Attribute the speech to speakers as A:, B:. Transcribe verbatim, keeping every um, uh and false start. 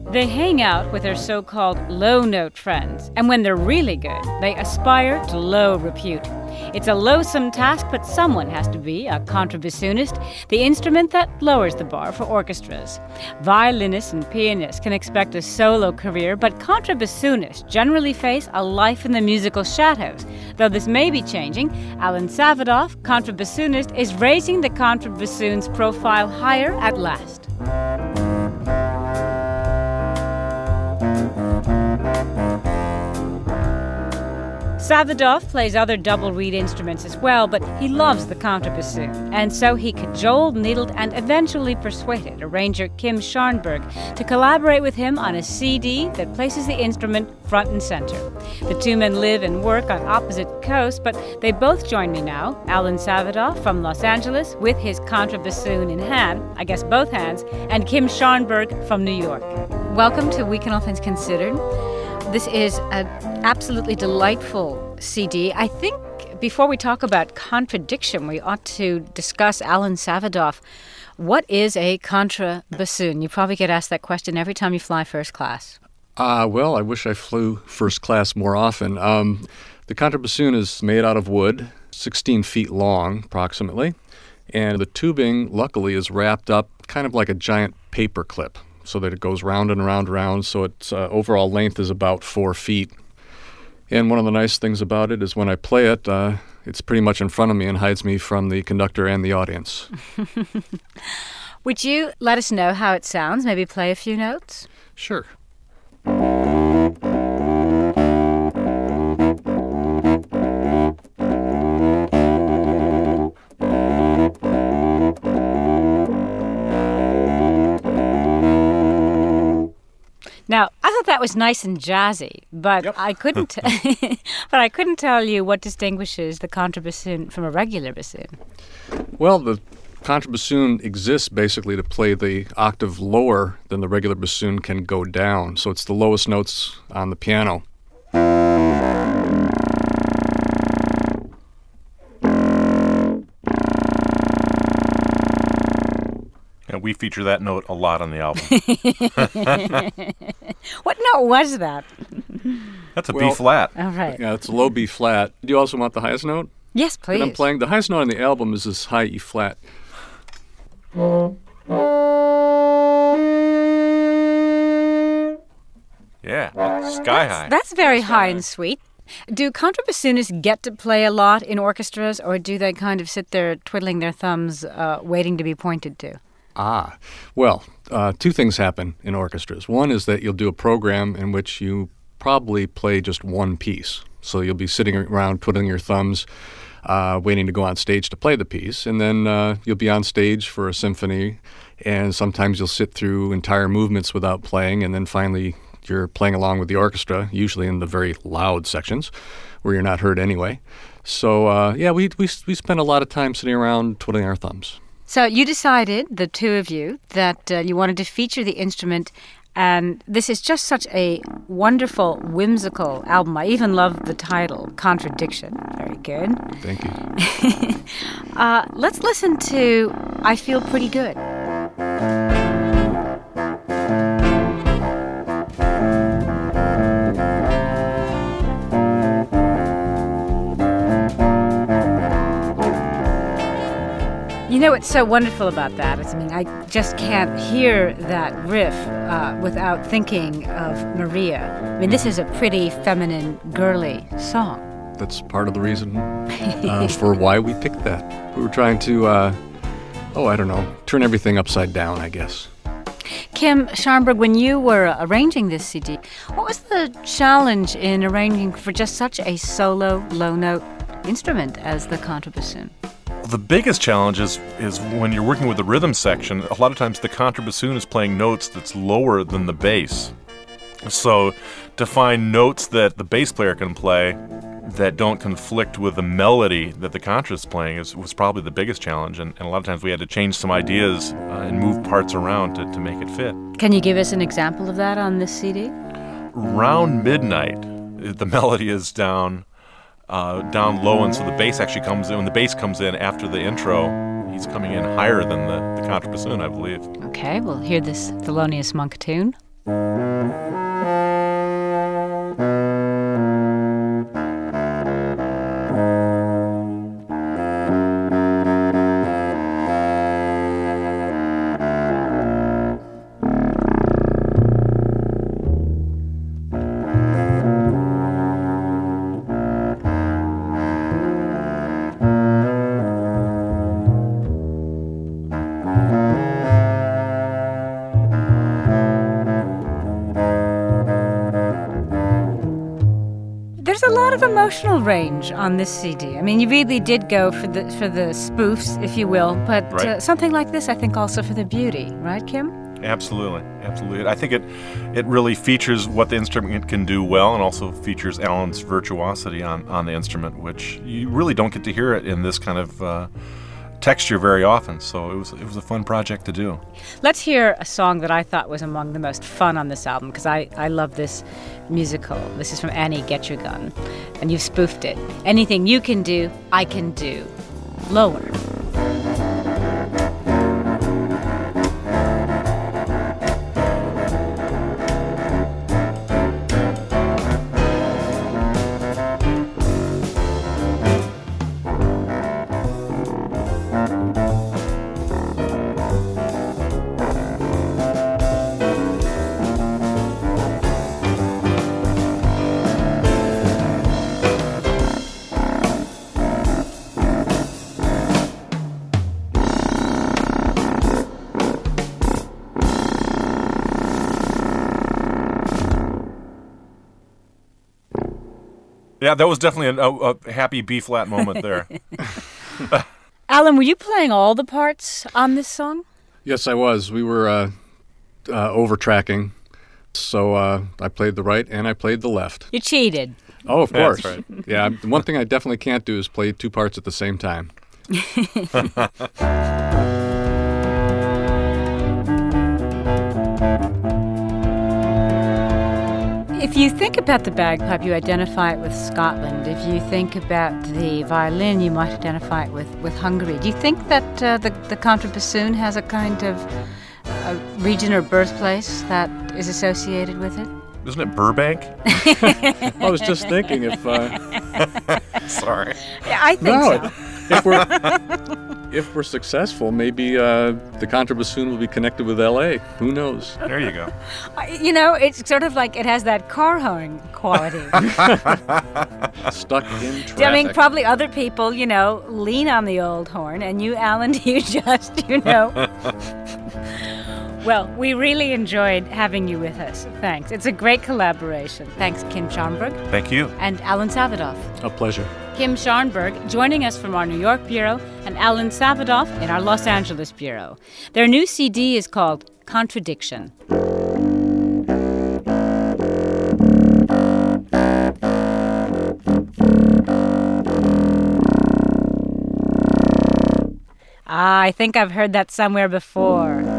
A: They hang out with their so-called low-note friends, and when they're really good, they aspire to low repute. It's a loathsome task, but someone has to be a contrabassoonist, the instrument that lowers the bar for orchestras. Violinists and pianists can expect a solo career, but contrabassoonists generally face a life in the musical shadows. Though this may be changing, Alan Savadoff, contrabassoonist, is raising the contrabassoon's profile higher at last. Savadoff plays other double reed instruments as well, but he loves the contrabassoon, and so he cajoled, needled, and eventually persuaded arranger Kim Scharnberg to collaborate with him on a C D that places the instrument front and center. The two men live and work on opposite coasts, but they both join me now. Alan Savadoff from Los Angeles with his contrabassoon in hand, I guess both hands, and Kim Scharnberg from New York. Welcome to Week in All Things Considered. This is an absolutely delightful C D. I think before we talk about contradiction, we ought to discuss Alan Savadoff. What is a contrabassoon? You probably get asked that question every time you fly first class.
B: Uh, well, I wish I flew first class more often. Um, the contrabassoon is made out of wood, sixteen feet long approximately, and the tubing, luckily, is wrapped up kind of like a giant paper clip, so that it goes round and round and round, so its uh, overall length is about four feet. And one of the nice things about it is when I play it, uh, it's pretty much in front of me and hides me from the conductor and the audience.
A: Would you let us know how it sounds? Maybe play a few notes?
B: Sure.
A: Now, I thought that was nice and jazzy, but
B: yep.
A: I couldn't. but I couldn't tell you what distinguishes the contrabassoon from a regular bassoon.
B: Well, the contrabassoon exists basically to play the octave lower than the regular bassoon can go down. So it's the lowest notes on the piano.
C: And we feature that note a lot on the album.
A: What note was that?
C: That's a
B: well,
C: B flat.
A: All right.
B: Yeah, it's a low B flat. Do you also want the highest note?
A: Yes, please.
B: That I'm playing. The highest note on the album is this high E flat.
C: Yeah, sky high.
A: That's very
C: sky
A: high and sweet. Do contrabassoonists get to play a lot in orchestras, or do they kind of sit there twiddling their thumbs, uh, waiting to be pointed to?
B: Ah, well, uh, two things happen in orchestras. One is that you'll do a program in which you probably play just one piece. So you'll be sitting around twiddling your thumbs, uh, waiting to go on stage to play the piece. And then uh, you'll be on stage for a symphony, and sometimes you'll sit through entire movements without playing, and then finally you're playing along with the orchestra, usually in the very loud sections where you're not heard anyway. So, uh, yeah, we, we, we spend a lot of time sitting around twiddling our thumbs.
A: So you decided, the two of you, that uh, you wanted to feature the instrument, and this is just such a wonderful, whimsical album. I even love the title, Contradiction. Very good.
B: Thank you.
A: uh, let's listen to I Feel Pretty Good. You know what's so wonderful about that is, I mean, I just can't hear that riff uh, without thinking of Maria. I mean, this is a pretty feminine, girly song.
B: That's part of the reason uh, for why we picked that. We were trying to, uh, oh, I don't know, turn everything upside down, I guess.
A: Kim Scharnberg, when you were arranging this C D, what was the challenge in arranging for just such a solo, low-note instrument as the contrabassoon?
C: The biggest challenge is, is when you're working with the rhythm section, a lot of times the contrabassoon is playing notes that's lower than the bass. So to find notes that the bass player can play that don't conflict with the melody that the contra is playing is, was probably the biggest challenge. And, and a lot of times we had to change some ideas uh, and move parts around to, to make it fit.
A: Can you give us an example of that on this C D?
C: Around midnight, the melody is down Uh, down low, and so the bass actually comes in. When the bass comes in after the intro, he's coming in higher than the, the contrabassoon, I believe.
A: Okay, we'll hear this Thelonious Monk tune. There's a lot of emotional range on this C D. I mean, you really did go for the for the spoofs, if you will, but
C: Right.
A: uh, something like this, I think, also for the beauty, right, Kim?
C: Absolutely, absolutely. I think it it really features what the instrument can do well, and also features Alan's virtuosity on, on the instrument, which you really don't get to hear it in this kind of uh, texture very often. So it was it was a fun project to do.
A: Let's hear a song that I thought was among the most fun on this album, because I, I love this musical. This is from Annie, Get Your Gun, and you've spoofed it. Anything you can do, I can do. Lower.
C: Yeah, that was definitely a, a, a happy B flat moment there.
A: Alan, were you playing all the parts on this song?
B: Yes, I was. We were uh, uh, over-tracking, so uh, I played the right and I played the left.
A: You cheated.
B: Oh, of
C: That's
B: course.
C: right.
B: Yeah, one thing I definitely can't do is play two parts at the same time.
A: If you think about the bagpipe, you identify it with Scotland. If you think about the violin, you might identify it with, with Hungary. Do you think that uh, the, the contrabassoon has a kind of a region or birthplace that is associated with it?
C: Isn't it Burbank?
B: I was just thinking if uh,
C: Sorry.
A: Yeah, I think
B: no,
A: so.
B: if we're if we're successful, maybe uh, the contrabassoon will be connected with L A. Who knows?
C: There you go.
A: I- You know, it's sort of like it has that car horn quality.
B: Stuck in traffic.
A: I mean, probably other people, you know, lean on the old horn, and you, Alan, you just, you know. Well, we really enjoyed having you with us. Thanks. It's a great collaboration. Thanks, Kim Scharnberg
C: Thank you.
A: and Alan Savadoff.
B: A pleasure.
A: Kim Scharnberg joining us from our New York bureau, and Alan Savadoff in our Los Angeles bureau. Their new C D is called Contradiction. Ah, I think I've heard that somewhere before.